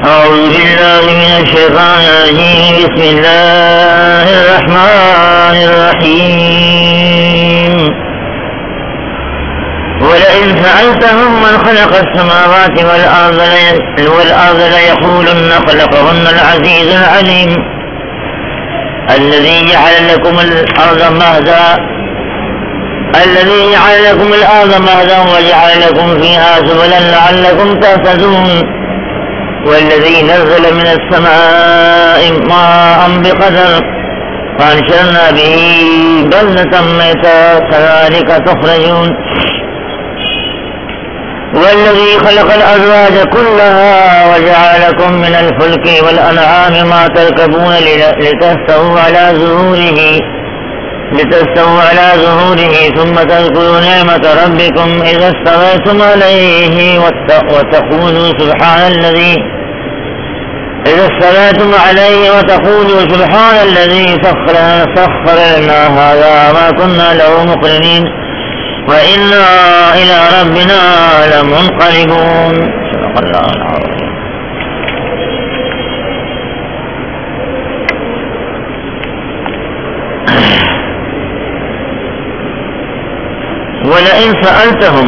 أعوذ بالله من الشيطان الرجيم. بسم الله الرحمن الرحيم. ولئن سألتهم من خلق السماوات والأرض ليقولن خلقهن العزيز العليم. الذي جعل لكم الأرض مهدا وجعل لكم فيها سبلا لعلكم تهتدون. والذي نزل من السماء ماء بقدر فأنشرنا به بلدة ميتا كذلك تخرجون. والذي خلق الأزواج كلها وجعل لكم من الفلك والأنعام ما تركبون لتستووا على ظهوره ثم تذكروا نعمة ربكم إذا استويتم عليه وتقولوا سبحان الذي سخر لنا هذا ما كنا له مقرنين وإنا إلى ربنا لمنقلبون. صدق الله العظيم. ولئن سألتهم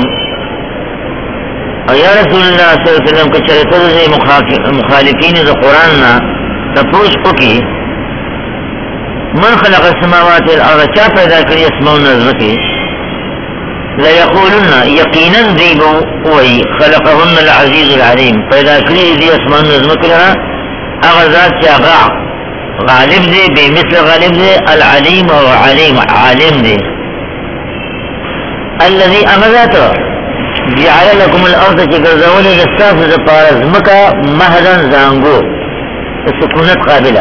يا رسول الله صلی اللہ علیہ وسلم که چرته د مخالفین د قرآن نه تپوس وکړي من خلق السماوات والارض چا پیدا کړي اسماء ځمکې ليقولن یقینا دی به وایي خلقهن العزیز العلیم پیدا کړي دي اسماء ځمکې لره هغه ذات چې هغه غالب دی بمثل غالب دی العلیم او علیم عالم دی. الذي أمذاته جعل لكم الأرض كغزول للساف زفارز مكا مهدا زانغو السكونات قابلة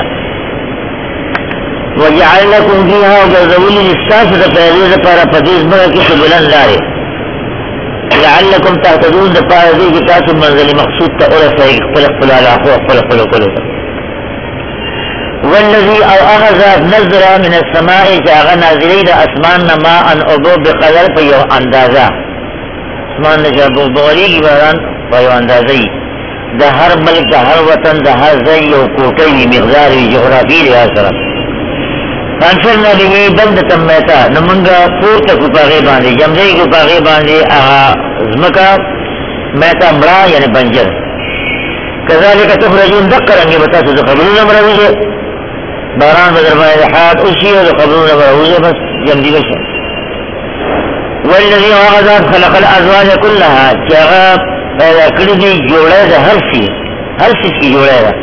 وجعل لكم فيها وغزول للساف زفارز فديز مكا كسبلا لاري لعلكم تهتدون زفارزي كتاس منزل مقصود تأولى فلق فلق والذي أخذ نزل من السماء جاغ نازلين أسمان ماء أبو بقدر فيو اندازا اسمان نجابو بغريق باران فيو اندازي ده هر ملک ده هر وطن ده هر زي و کوٹوی مقداری جغرافی لحاظ طرف فانشرنا به بلدة میتا نمونگا پورتا کو پاغی باندی جمزی کو پاغی باندی اغا زمکا میتا مرا یعنی بنجر كذلك تخرجون ذكرنگی بتاسو خبرون مروجه باران بدر باندې حاد اوشي او قبرونه وروزه بس جمدي بشه. والذي وغذات خلق الازواج كلها جاء پیدا کړی دی جوړه ده هر شي کی جوړه ده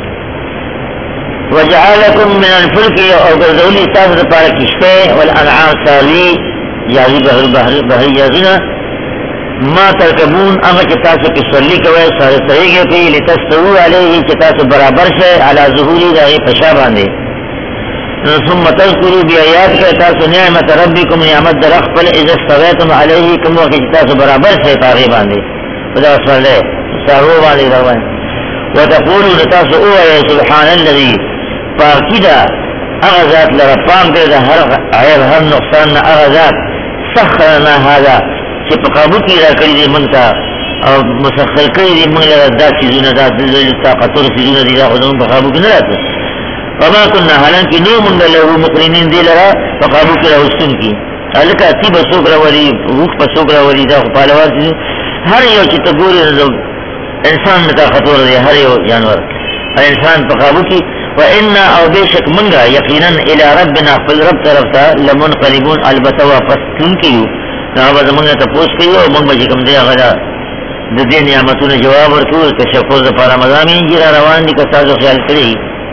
وجعلكم من الفلك او ذولي تاسو لپاره کشته والانعام سالي جاذب بحر جازنا ما ترکبون اما چې تاسو کې سولي کوي سره سریږي په لتستووا عليه چې تاسو برابر شئ على ظهوري دغه پښا باندې ثم تذكروا بآيات تاسو نعمت ربكم نعمت درخل اذا استويتم عليه کوم وخت چې تاسو برابر شئ په باندې خدا صلی سارو باندې روان وتقولوا تاسو او سبحان الذي فاكدا اغذات لرفام دې هر عيب هر نقصان اغذات سخرنا هذا چې په قابو کې راکړي دي مونږ ته او مسخر کړي دي مونږ له داسې زونه د طاقتور سيزونه دي دا خو په قابو کې نه راځي. وما كنا حالانکه نو مونږ له مقرنین دي لره په قابو کې راوستون کی الکه تی به څوک راولي روح په څوک راولي دا په لوازم دي هر یو چې ته ګورې انسان د طاقتور دی هر یو جانور انسان په قابو کې وان او بشک مونږ یقینا الى ربنا فالرب طرفته لمنقلبون البته واپس کیو هغه زمونږ ته پوښتنه کوي او موږ به کوم دی هغه د دې نعمتونو جواب ورکوو چې شکر لپاره مزامین جرا روان دي که تاسو خیال کړی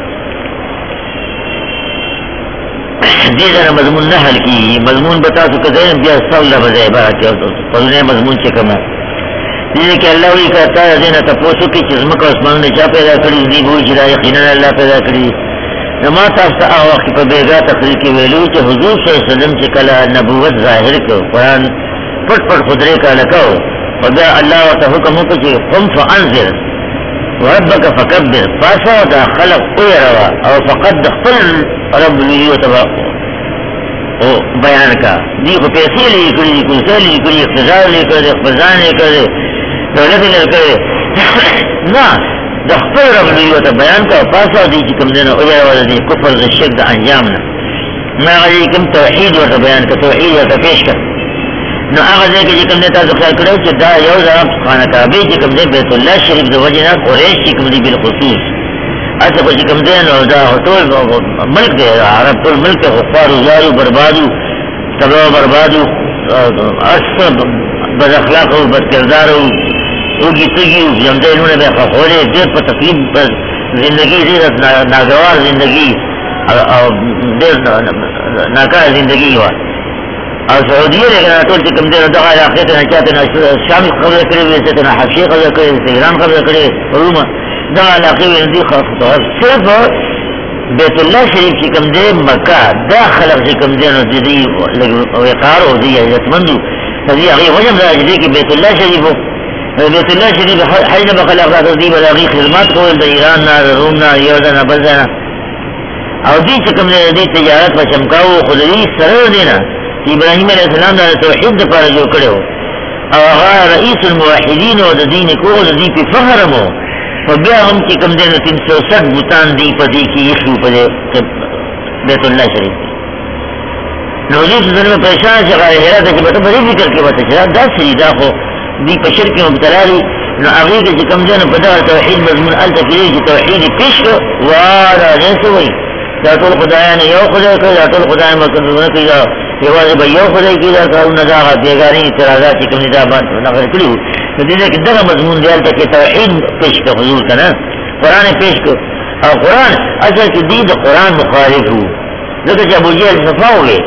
دې دا مضمون نه حل کی مضمون به تاسو کده بیا څول به عبارت او نه مضمون چې کوم دې کې الله وی کړه دې نه تاسو کې چې زموږ اسمان نه چا پیدا کړی دی وو چې دا یقینا الله پیدا کړی نما تاسو هغه وخت په بیګا تقریر کې ویلو چې حضور صلی الله علیه وسلم چې کله نبوت ظاهر کړ قرآن پټ خدای کا لکاو خدا الله ته حکم وکړي چې قم فانذر وربك فكبر فاسا دا خلق قيروا او فقد خپل رب لي وتبا او بیان کا دی کو پیسې لیکلي کو څه لیکلي اقتضا لیکلي خزانه کړي دولت لیکلي نه د خپل رب دی ته بیان کا پاسه دي چې کوم دین او یا ول دي کفر د شرک د انجامنا ما علیکم توحید ورته بیان کا توحید ورته پیش کا نو هغه ځکه چې کوم تاسو خیال کړو چې دا یو ځای خانه کعبه چې کوم دی بیت الله شریف د وجنه قریش چې کوم دی بالخصوص اته چې کوم دی نو دا ټول ملک دی عرب ټول ملک غفار زارو بربادو تباہ بربادو اصل بد اخلاق او بد کردار او وګی تګي یم دینونه به خولې دې په تکلیف زندگی دې ناګوار زندگی او دې ناکاره زندگی و او سعودیه لګا ټول چې کوم دې دغه علاقه ته چاته شام خبره کړې وې چې نه حبشي خبره کړې ایران خبره کړې روما دا علاقه دې خاصه صرف بیت الله شریف چې کوم دې مکه دا خلق چې کوم دې نو دې وقار او دې عزتمندو دې هغه وجه راځي چې بیت الله شریف بیت الله شریف حیث بخلق دې بلاغي خدمات کول د ایران نه روم نه یو نه بل نه او دې چې کوم دې تجارت په چمکاو خدای سره دې نه ابراهيم عليه السلام د توحید لپاره جوړ کړو او هغه رئیس الموحدین او د دین کول دې په فخر مو او بیا هم چې کوم دې 360 بوتان دی په دې کې یې په بیت الله شریف نو دې څنګه پریشان شغه هرات کې به په دې فکر کې وته چې دا سړي دا خو دې په شرک مبتلا دي نو هغه چې کوم دې په دغه توحید مضمون الته کې چې توحید پیش و را رسوي دا ټول خدایانه یو خدای کوي دا ټول خدای مکرونه کوي یوازې به یو خدای کې دا کارونه دا بیګاری اعتراضات چې کوم دا باندې نقل کړیو نو دې کې دغه مضمون دی الته کې توحید پیش کړو حضور کنه قران پیش کړو او قران اصل کې دې د قران مخالف وو ځکه چې ابو جهل صفاوي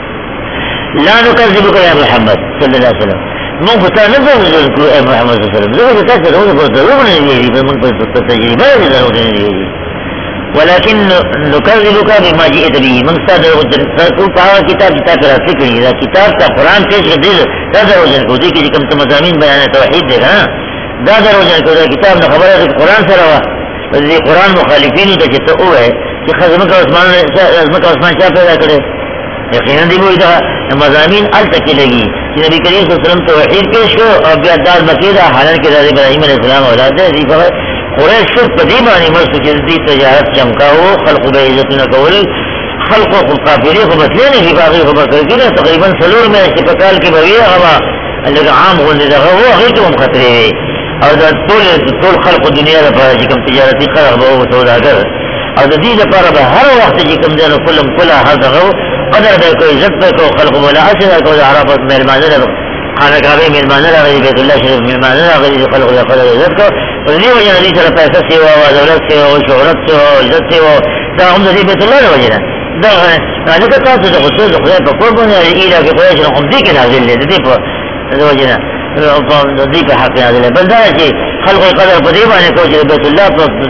لا نكذبك يا محمد صلى الله عليه وسلم مو فتا نه ذکر اے محمد صلی الله علیه وسلم زه تاسو ته په دروغ نه ویلي په موږ په تجربه نه دروغ نه ویلي ولكن نكذبك بما جئت به من صدر تو پاو کتاب راځي کړي دا کتاب ته قران پیش کړي دا دروغ نه کوي چې کوم ته مضامین بیان توحید دی ها دا دروغ نه کوي کتاب نه خبره ده قران سره وا دې قران مخالفین ته چې ته وې چې خزمه عثمان چا پیدا کړي یقینا دی وې دا مضامین الته لګي چې نبی کریم صلی الله علیه وسلم توحید پیش کړ او بیا دار مکیدا حالانکه د ابراهیم علیه السلام اولاد دی قریش صرف په دې باندې مرسته چې دې تجارت چمکاو خلق به عزتونه کول خلق او قافلې خو مثلې نه باغی خو بکړي تقریبا سلور مې چې په کال کې به وی هغه اللي عام غونډه دغه هو هغه کوم خطرې او دا ټول خلق دنیا لپاره چې کوم تجارتي خلق به او سوداګر او د دې لپاره به هر وخت چې کوم دنه کله هغه قدر به کوئی عزت به کو خلق ولا اثر کو عرفت مهربانه خانه کعبه مهربانه راغلي بیت الله شریف مهربانه راغلي خلق ولا خلق عزت کو ونی وجه دې سره پیسې سیوا او دولت سیوا او شهرت سیوا او عزت سیوا دا هم دې بیت الله وجه دا هغه تاسو د خصوص خدای په قربانه ایله کې خدای شنو هم دې کې نازل دې په وجه نه دې په حق نازل بل دا چې خلق قدر په دې باندې کو چې بیت الله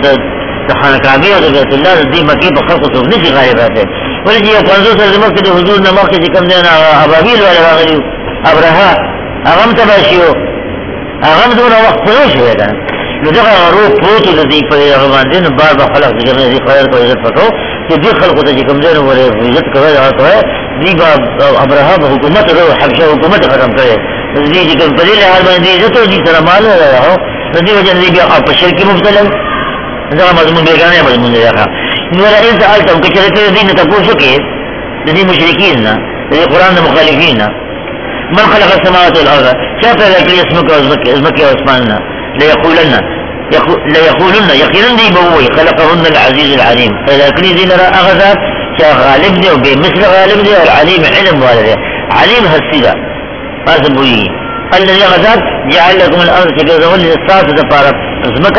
په خانه کعبه او بیت الله دې مکه په خلق څو نشي غالب راځي ولې یو پنځو سره مکه د حضور نه مکه چې کوم نه ابابیل ولا راغلي ابرها هغه تباشیو هغه دونه وخت پروشه ده نو دا روح پروت دې په هغه باندې نو بار به خلق دې نه خیر کو عزت پکو چې دې خلق ته چې کوم نه وره عزت کوي او ته دې ابرها حکومت او حبشه حکومت ختم کړي دې چې کوم په دې حال باندې عزت دې سره مال راو دې وجه دې بیا په شرک مبتلا دا مضمون بیگانه مضمون دی ښا نو راځي ته البته چې ته دین ته پوښتنه کې د دې مشرکین نه د قران مخالفین نه من خلق السماوات والارض شاف ذلك اسمك واسمان لا يقولن يقينا دي بوي خلقهن العزيز العليم فاذا كل ذي نرى اغذاب شاء غالب دي وبمثل غالب دي العليم علم والده عليم هالسيده فاسبوي الذي غذاب جعل لكم الارض كذول للصاف تفارق اسمك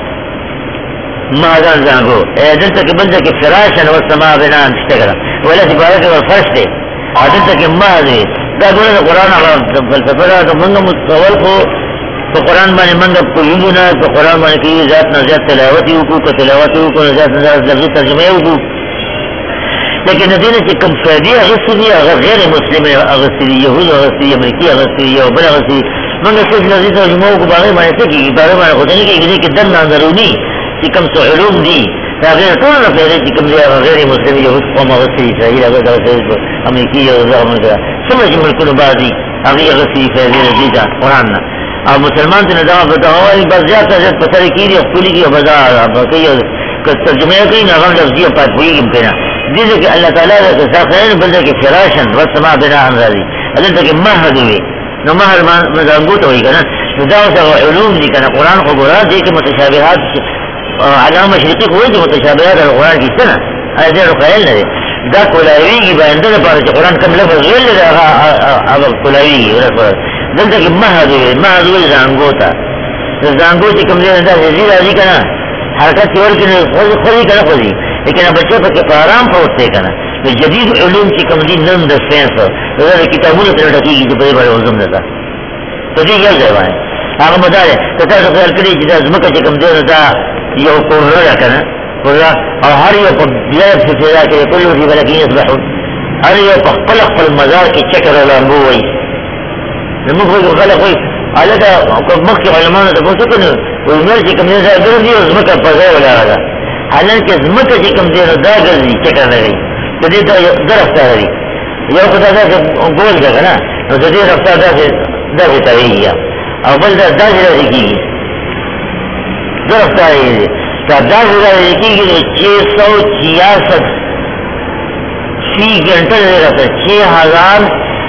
ما زانغو دلته کې بلته کې فراشن او سما بنان اشتغل ولا تبارك والفرش دي دلته کې ما دي دا ګوره قرآن هغه فلسفه دا موږ مستول کو په قرآن باندې موږ په یوونه په قرآن باندې کې ذات نه ذات تلاوت یو کو تلاوت یو کو ذات نه ذات ترجمه یو کو لیکن دې نه چې کوم فائدې هغه غیر مسلمان هغه سړي يهود هغه سړي امریکي هغه سړي او بل هغه سړي موږ څه لږه ترجمه کو باندې باندې کې باندې خو دې کې دنه اندرونی چې کوم څه علوم دي دا غیر ټول نه پیدا چې کوم غیر مسلمان يهود قوم هغه سړي اسرائیل هغه امریکي او زموږ څنګه چې ملکونو باندې هغه سړي فائدې دي دا قرآن نه او مسلمان ته دا بدوي بس زیات زیات پتر کیږي خپل کی بازار کوي که ترجمه کوي نه غوړ لفظي په پویږي کنه دې کې الله تعالی د ځخرین بل کې فراشن والسما بنا راضي دلته کې مهد وي نو مهر مزنګوت وي کنه دا اوسه علوم دي کنه قران خو ګورا دي کې متشابهات علامه مشرقي خو دي متشابهات القران کې څنګه دې خیال نه دا کولایي باندې د پاره چې قران کوم لفظ ویل دا هغه کولایي ورته دلته کې مهد وي زنګوتا زنګو چې کوم ځای دا زی راځي کنه حرکت ورکړي خو کنه خو دي لیکن بچو په کې آرام پروت کنه د جدید علوم چې کوم دي نن د ساينس د کتابونو تر ډکیږي چې په دې باندې علوم نه ده ته دې یو ځای وایي هغه مدار ته تاسو خیال کړئ چې د ځمکه چې کوم دی دا یو کور کنه او هر یو په بلاد څخه کې کله چې بلکې يصبحون هر یو په خپل مزار کې چکر لامبو وایي زموږ خلک وایي الګا مخکې علماء ته پوښتنه کوي ولر چې کوم ځای ګرځي زمکه په ځای ولاړه حالانکه زمکه چې کوم ځای دا ګرځي چکر لري د دې د رفتار لري یو خدای دا ګول ده کنه نو د دې رفتار دا کوي او بل دا ځای لري د رفتار یې دا ځای لري 666 فی घंटे रहता है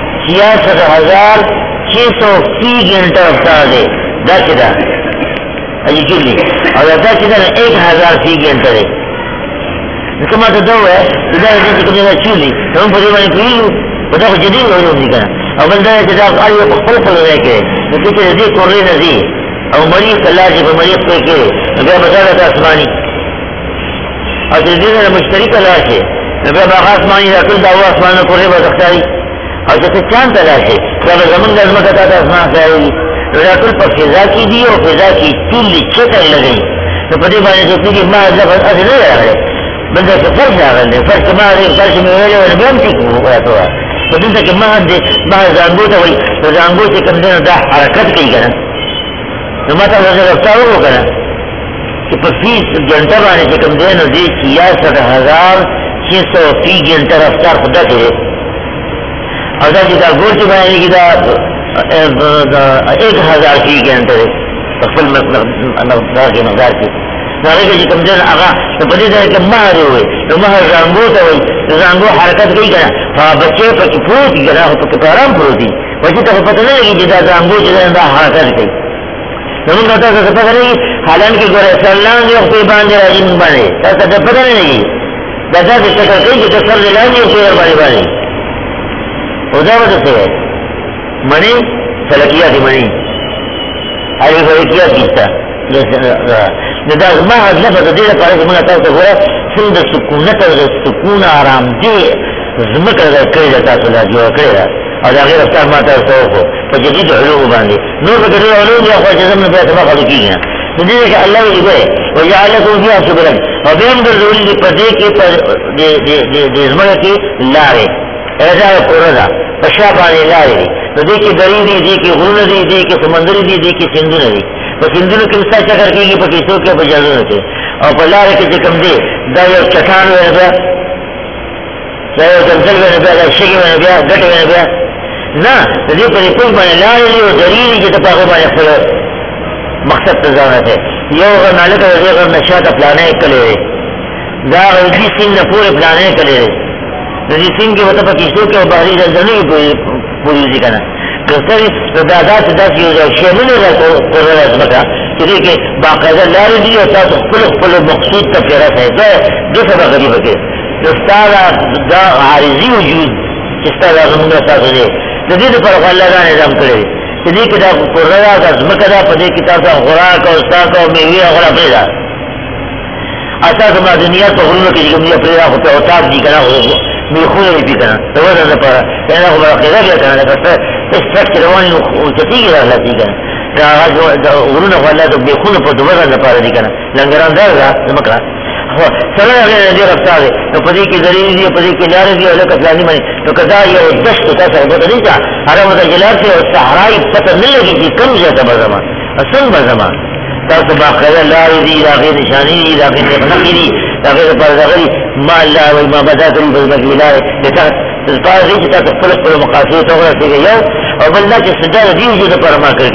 66,600 फी घंटा रफ्तार है दा किदा अजी किली और दा किदा 1000 फी घंटा है कमा तो दो है इधर जैसे कि मैं चुली हम बड़े बड़े पीलू बड़ा जदीद हो रही है और बंदा है जदा आयो को फल रहे के तो किसी दे कोरे नजी और मरीज कल्ला जी मरीज पे के अगर बता रहा आसमानी और जदीद में मुश्तरी कला है अगर आसमानी रखल दावा आसमान को रे बदख्तारी और जैसे चांद तलाशे जब जमीन नजम कहता था आसमान से आएगी राकुल पर फिजा की दी और फिजा की चूली चेकर लगई तो पति बाने से कि मां लफज ऐसे नहीं आ रहे बंदा से फर्ज आ रहे फर्ज मां रे फर्ज में वेले और बम ठीक हुआ तो बंदा के मां दे मां जानबो तो वही तो जानबो से कम देना दा हरकत की करना तो माता वजह रफ्तार हो करना कि 25 घंटा बाने से कम देना दे 66,600 फी घंटा रफ्तार खुदा के और दा गोल से बनाने की दा 1000 फी के अंतर है असल मकदार के मकदार की नारे के कम देना आगा तो बड़ी तरह के महर हुए तो महर रंगो तो वही तो रंगो हरकत कई करा हाँ बच्चे पर पूरी करा हो तो आराम पूरी वैसे तो पता नहीं लगी जिदा रंगो जिदा हरकत कई नमन कहता है पता नहीं हालांकि गोरे सल्लान जो कोई बांधे राजी मुंह बांधे ऐसा तो पता नहीं लगी दादा से शक्ल कई कि तो सर लाएंगे कोई बारी बारी उदाहरण से है मणि फलकिया थी मणि आई फलकिया किस्ता नदा ما هذا بدي لك على زمان تاسو غره سند سکونت او سکون آرام دي زمکه دا کړی تاسو لا جوړ کړی او دا غیر افطار ما تاسو په جديد علوم باندې نور به ډېر علوم یو خو زمونه به سبق کیږي دې کې الله یې وي او جعلکم فيها سبلا او به هم د ضروري په دې کې په دې زمونه کې لارې اېدا کوردا پښا باندې لارې دې کې درې دې کې غرونه دې کې سمندر دې کې سندونه دي په سندونو کې څه چکر کېږي په کیسو کې په جزو کې او په لارې کې چې کوم دي دا یو چټان ورته دا یو ځل ورته دا شي ورته ګټه ورته نه دې په ټول باندې لارې یو ضروري چې په هغه باندې خپل مقصد ته ځان راځي یو غناله ته یو نشاط پلانې کړي دا دې څنګه پوره پلانې کړي دې څنګه وته په کیسو کې بهري ځنې پوری کنه کسری دا داسې یو شی نه راځي کوله ځمکه چې دې کې باقاعده لارې دي او تاسو خپل مقصود ته رسېږئ دا د څه غریبه کې استاد دا عارضی وجود چې استاد زموږ تاسو دې د دې لپاره الله دا نظام کړی چې دې کې دا کوله دا ځمکه دا په دې کې تاسو خوراک او استاد او میوه او غلا پیدا اساس ما دنیا په غرونو کې کوم یو پیدا هوته او تاسو دې کنه میخونه دې کنه دا وځه لپاره دا خو راځي دا کنه استفسر رواني وتتيجي على تيجا دا غرونه ولا د بيخونه په دوبره لپاره دي کنه لنګران دا زمکړه هو سره غیر دې رفتاره نو په دې کې ذریعہ دي په دې کې لارې دي او لکه پلاني باندې نو کدا یو دشت تاسو په دې ځا هغه د جلال او صحراي پته نه لګي چې کوم ځای ته بزما اصل بزما تاسو باقاعده لارې دي راغې نشانې دي راغې نقلې دي راغې پر ځغري ما الله او ما بدات بالمجلات لتحت الفاظ چې تاسو خپل مقاصد ته ورسېږئ یو او بل دا چې سجده دی وجود پر ما کوي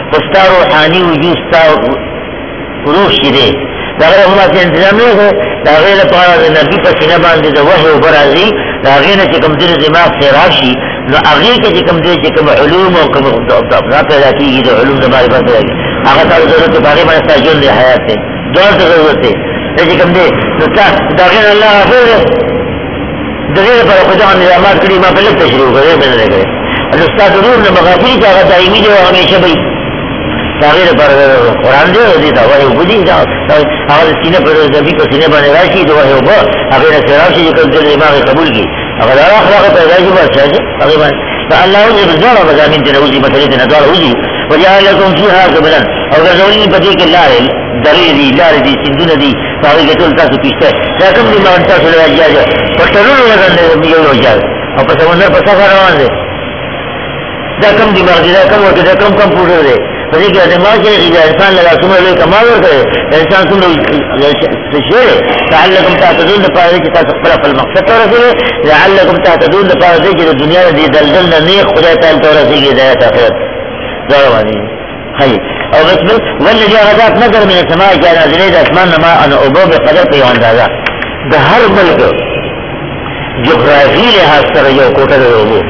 خستا روحانی وجود ستا روح چې دی د هغې هم داسې انتظام نه دی د هغې لپاره د نبي په سینه باندې د وحي اوبه راځي د هغې نه چې کوم ځینې دماغ سیراب شي نو هغې کې چې کوم دی چې کوم علوم او کوم ابنا پیدا کېږي د علوم د معرفت پیدا کېږي هغه تا ضرورت دی په هغې باندې ستا ژوند دی حیات دی دواړو ته ضرورت دی دا چې کوم دی نو تا د هغې نه الله غفور دی د دې لپاره خو دغه نظامات کړي ما په لږ تشریح وکړی مې نه دی کړی نو ستا د روح نه مغافلي چې هغه دایمي دی او همیشه به وي د هغې لپاره قرآن دی او دې ته وحي اوبه دي هغه د سینه په نبي په سینه باندې را شي د وحي اوبه هغې نه سیراب شي چې کوم ځل دماغ یې قبول کړي هغه د اخلاق پیدا شي بادشاه شي هغې باندې فالله وزي بالدواړه مضامین ته نه وزي مسلې ته نه دواړه وزي وجعل لكم فيها سبلا او ګرځولي په دې کې لارې درې دي لارې دي سیندونه دي په هغې کې ټول تاسو کشته دا کوم دماغ تاسو له اجازه په ټرونو لګنډې یو وجال او په سمندر په سفر روان دی دا کوم دماغ دی دا کوم وکړي دا کوم کمپیوټر دی په دې کې دماغ چې انسان له څومره لوی کمال ورکړي انسان څومره شی لعلکم تعتدون لپاره چې تاسو خپل مقصد ته ورسېږئ لعلکم تعتدون لپاره چې د دنیا د دلدل نه نیغ خدای تعالی ته ورسېږي هدایت آخرت دواړه باندې ښایي او بسم والذي غذاك نظر من السماء چې نازلې د اسمان نه ما ان اوبه بقدر په یو اندازه د هر ملک جغرافي لحاظ سره یو کوټه د اوبو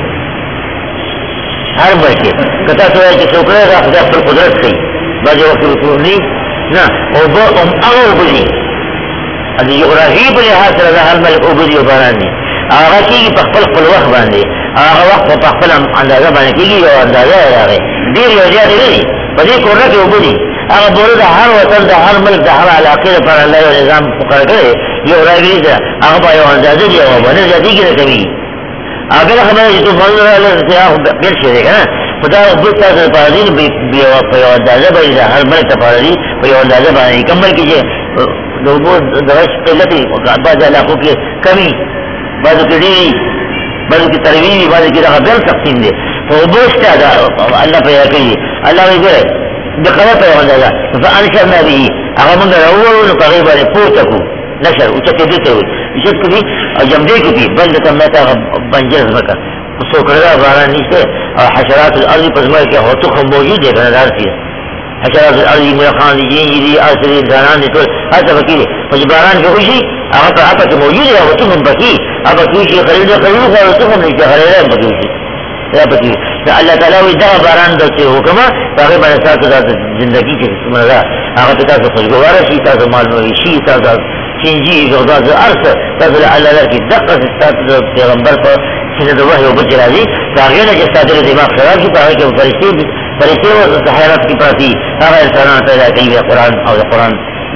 هر ملک که تاسو وایئ چې څوک دی دا خدای خپل قدرت ښیي بعضې وخت رسولي نه اوبه هم هغه اوبه دي د جغرافي په لحاظ سره د هر ملک اوبه دي او باران دي هغه کېږي په خپل وخت باندې هغه وخت په خپل اندازه باندې کېږي یو اندازه یې راغی ډېر یو زیاتې نه دي په دې کورنه کې اوبه دي هغه بوره د هر وطن د هر ملک د هر علاقې لپاره الله یو نظام مقرر کړی یو راغلي ده هغه به یو اندازه دي او اوبه نه زیاتېږي نه کمېږي بله خبره چې طوفانونه راغله هغه بېل شی دی که نه خو دا اوبه ستاسو لپاره دي نو په یو اندازه باندې د هر ملک لپاره دي په یو اندازه باندې کوم ملک چې د اوبو دغه قلت وي بعضې علاقو کې کمي بعضو کې ډېرې بعضو کې تروي وي بعضو کې دغه بل تقسیم دی خو اوبه شته دا الله پیدا کړي الله وایي ګوره بقدر په یو اندازه فانشرنا به هغه موږ راوړو نو په هغې باندې پورته کړو نشر اوچتېدو ته وایي اوچت کړي او جمدې کړي بل د ته ماته هغه بنجر ځمکه څوکړه باران نشته او حشرات الارض په ځمکه کې هو تخم موجود دی که نه دا هر څه حشرات الارض ملخان دي جینجي دي آسري انسانان دي ټول هلته پکې دي خو چې باران کې وشي هغه په هغه کې موجود دی هغه تخم پکې هغه پکې وشي خریده خریده خو تخم نشته خریده هم پکې وشي دا پکې دا الله تعالی وایي دغه باران د چې حکمه په هغې باندې ستاسو دا زندګي چې څومره ده هغه په تاسو خوشګواره شي تاسو معلوموي شي تاسو چینجي تاسو هر څه تاسو له الله لرې دقه ستاسو د پیغمبر په سینه د وحي اوبه چې راځي د هغې نه چې ستاسو د دماغ خراب شي په هغې کې فرشتې ورته حیرت کې پراته هغه انسانان پیدا کوي د قرآن او د قرآن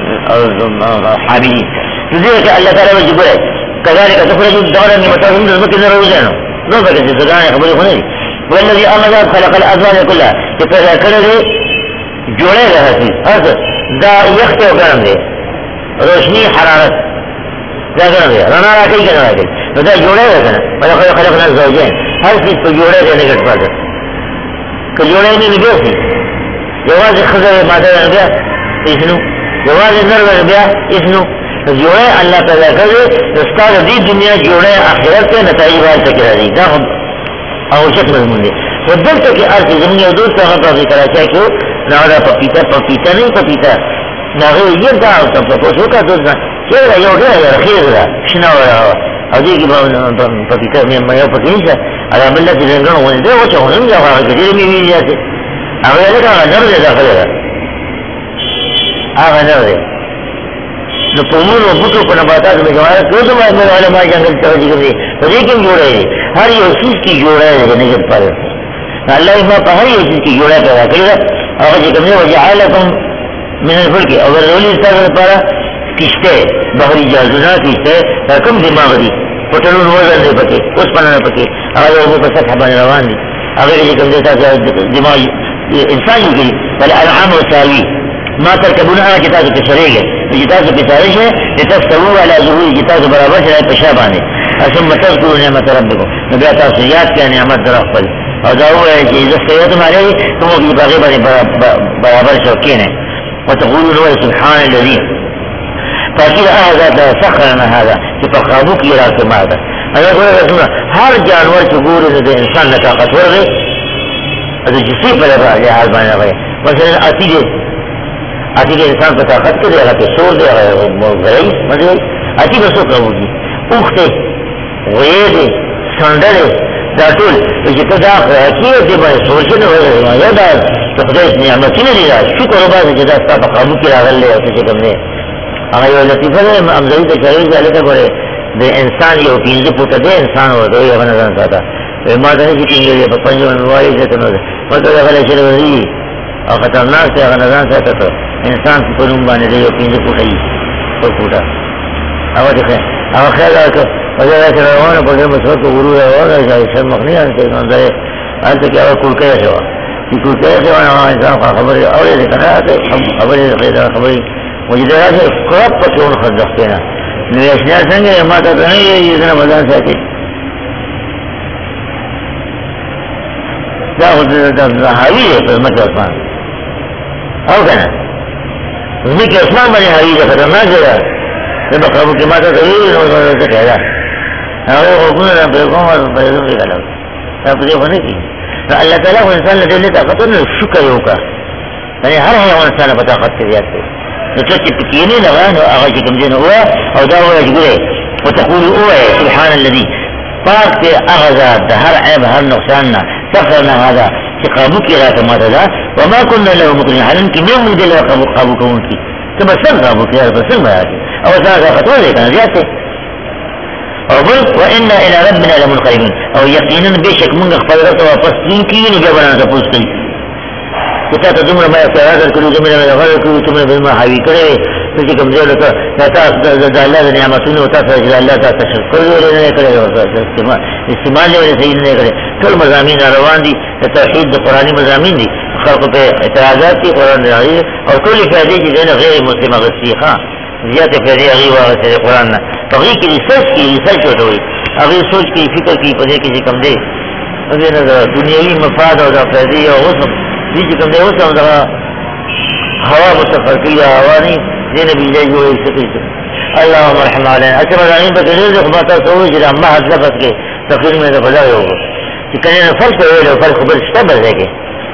حاملین نو دې کې الله تعالی وایي ګوره کذلک تخرج الدار من متاهم من ذمك الروزان نو بګه چې ځګانې خبرې خو نه دي والذي امر خلق الازواج كلها چې پیدا کړی دی جوړې ده هڅه دا یخت او ګرم دی روشنی حرارت دا ګرم دی رڼا راکوي که نه راکوي نو دا جوړې ده که نه ولقد خلقنا الزوجين هر څیز په جوړې دی نه ګټ پاته که جوړې نه نو بیا شي یوازې ښځه ماده ده بیا اسنو یوازې نر ده بیا اسنو جوړه الله پیدا کړی ستا د دې دنیا جوړه آخرت کې نتایج راځي کې راځي دا هم او شت مضمون دی خو دلته کې هر څه زموږ یو دوست هغه په کراچۍ کې نو دا پپیتا نه پپیتا نو هغه یې دا او تاسو وکړه دوست چې یو ډېر خیر ده شنو او دې کې پپیتا مې یو پکې نشته هغه بل څه څنګه ونه دی او چې ونه یو هغه دې مې ویلې ده هغه له هغه نه ده داخله ده هغه نه ده نو په موږ وګورو په نباتاتو کې جوړه ټول باندې علماء جنګل ته راځي په دې کې جوړه دي هر یو څه کې جوړه دي نه پاره الله یې په هر یو څه کې جوړه پیدا کړی هغه چې کومه وجعلکم من الفلك او ورولي ستاسو لپاره کشته بحري جهازونه کشته دا کوم دماغ دي پټلون وزن دی پکې اوس پنه پکې هغه په سطح باندې روان دي هغه چې کوم تاسو دماغ انسان یې بل انعام وساوي ما ترکبونها چې تاسو په شریګه چې تاسو په تاریخ لتستووا على ظهور چې تاسو برابر شئ په شابانه ثم تذكروا نعمت ربكم نو بیا تاسو یاد کړئ نعمت در خپل او دا وایي چې اذا استويتم عليه ثم برابر شئ کینه وتقولوا له سبحان الذي فاكيد هذا سخرنا هذا چې په قابو کې راځي ماده انا ګورم هر جانور چې ګوري د انسان نه طاقت ورغی तो जिससे पर लिहाज बना गए मसलन आती के इंसान को ताकत के देगा कि शोर देगा गई मतलब आती बसो कबूगी उखते वेदे संडले दाटुल जितना दाख रहा कि दे भाई सोचने वाले याद आ तो खुदा इस नियामत ने दिया शुक्र होगा जदा ता काबू की रागल ले होते जब ने अगर ये लतीफा है अमजरी तो चले जाले का बड़े दे इंसान ये पिंजे पुट दे इंसान हो दो ये बना जाता है माता ने की ये पंजो वाली से तो मतलब अगर ऐसे वही और खतरनाक से अगर नजर से तो इंसान को रुंबाने दे ये पिंजे पुट ही तो पुटा अब देखें अब ख्याल रखो वजह से रवाना पड़े मसला को गुरु है और ऐसा मखनी आते अंदर आज तक क्या कुल के सेवा कि कुल के सेवा इंसान का खबर और ये देखना है खबर मुझे देखा कि कब पत्रों खर्च रखते ना निवेशना संगे माता तो नहीं ये इतना बदला चाहते क्या होता हावी है पर मत आसमान और क्या ना उसमें के आसमान बने हावी है खतरनाक जगह जब काबू की माता तो ये कहेगा अल्लाह ताला को इंसान ने देने ताकत है शुक्र होगा यानी हर इंसान ने ताकत के दिया तो ये नहीं लगा आगे की कमजोर हुआ और दावा يقول وتقول هو سبحان الذي पाक के आगाज हर ऐब हर नुकसान सफरना هذا कि काबू की रात माता दा वमा कुन्ना له मुकरिन हालन की नहीं मुझे लगा काबू कौन की तो बस काबू किया बस में और ज़्यादा खतरा लेकर जैसे और बोल वो इन्ना इला रब्बिना लमुनक़लिबून और यकीनन बेशक मुंगा खबर तो वापस यकीन के बना तो पूछ गई कितना तो तुमने मैं क्या कर तुमने मैं घर को तुमने बिल में हावी करे किसी कमजोर होता जाता अल्लाह ने नियामतों होता था अल्लाह का तशक्कुर नहीं करे इस्तेमाल सही नहीं करे कल मज़ामीन रवान दी तौहीद कुरानी मज़ामीन दी खल्क़ पे एतराज़ात की कुरान और कुल फ़ायदे की देना गैर मुस्लिम गस्सीखा ज़्यादा फ़ायदे अगी वाले कुरान ना तो की रिसर्च होता हुई अभी सोच की फिक्र की पदे किसी कम दे अगर दुनियावी मफाद और फ़ायदे और वो सब बीच कम दे वो सब हवा मुस्तफ़र की हवा नहीं देने भी जाए जो इसे अल्लाह मरहम अलैना अच्छा मज़ामीन पर कहीं जो माता सोच जरा अम्मा हज़ला बस के तक़रीर में तो भला होगा कि कहीं ना फर्क है फर्क खबर स्टेप बच जाएगी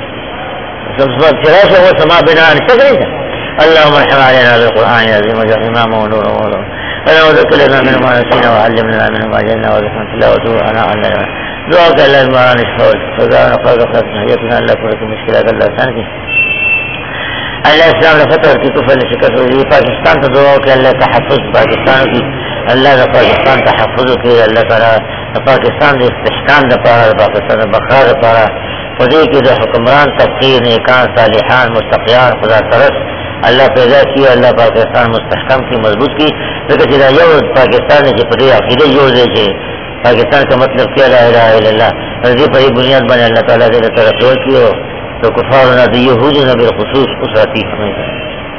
सबसे चला से वो समा बिना निकल गई अल्लाह मरहम अलैना बिल-क़ुरआन अज़ीम वजअल इमाम व नूर व अल्लाह ज़करना मिन मा नसीना व अल्लमना मिन मा जहलना व ज़करना तिलावतु अना अल्लाह दुआ के अल्लाह माना निशफ़ खुदा ने क़द यतना अल्लाह को मुश्किलात अल्लाह आसान की अल्लाह इस्लाम ने फतह की कुफर शिकस्त हुई पाकिस्तान तो दुआ के अल्लाह तहफ़्फ़ुज़ पाकिस्तान की अल्लाह का पाकिस्तान तहफ़्फ़ुज़ के अल्लाह ताला पाकिस्तान के इस्तिहकाम पाकिस्तान बक़ार पारा खुदे के जो हुक्मरान तबक़ी नेकान सालिहान मुत्तक़ियान खुदा तरस अल्लाह पैदा किया अल्लाह पाकिस्तान मुस्तहकम की मजबूत की लेकिन जिला यो पाकिस्तान के पदे अक़ीदे योर दे पाकिस्तान का मतलब क्या ला इलाहा इल्लल्लाह रज़ी पर बुनियाद बने अल्लाह ताला ने तरक्की की तो कुफार ना यहूद ना बिलखुसूस उस रतीफ़ में